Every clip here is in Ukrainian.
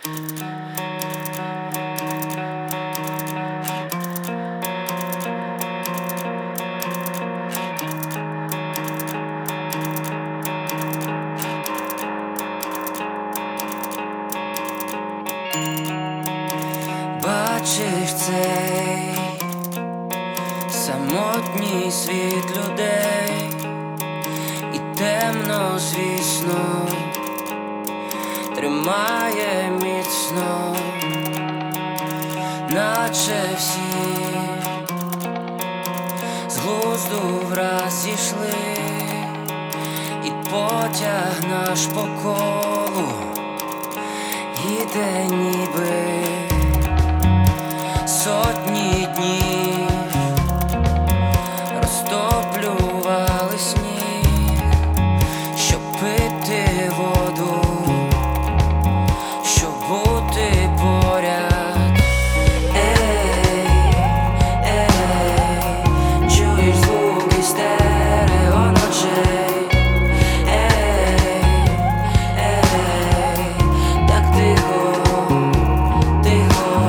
Бачиш цей самотній світ людей, і темно, звісно, тримає міцно, наче всі з глузду враз зійшли, і потяг наш по колу іде ніби сотні днів, розтоплювали сніг, щоб пити воду, щоб бути поряд. Ей, ей, чуєш звуки стерео ночей. Ей, ей, так тихо, тихо.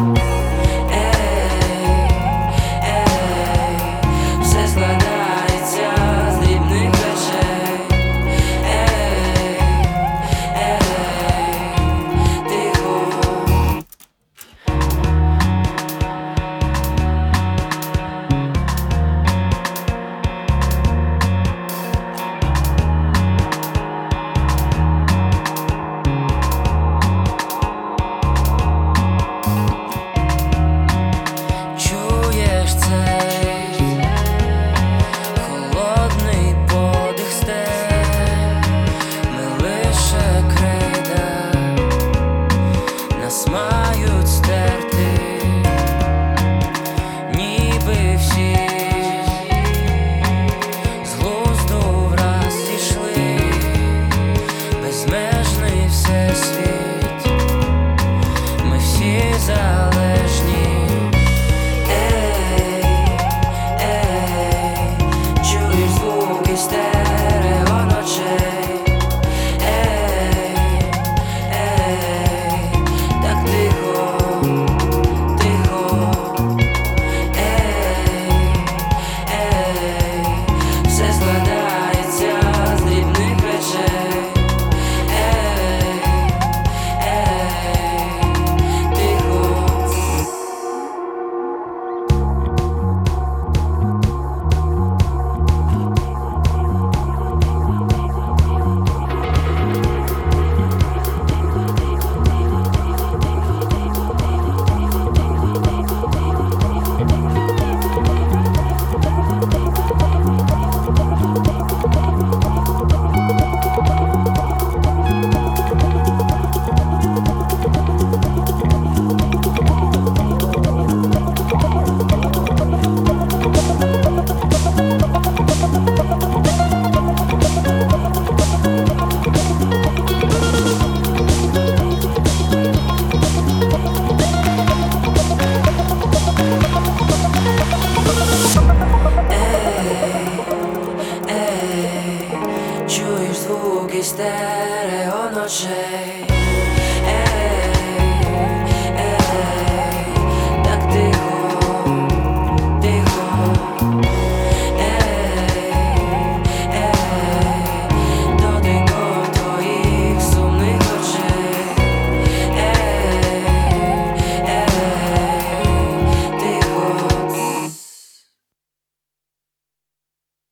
Мають стерти, ніби всі з глузду враз зійшли, безмежний всесвіт, ми всі залежні. Ей, ей, чуєш звуки стерео ночей. Чуєш звуки стерео ночей.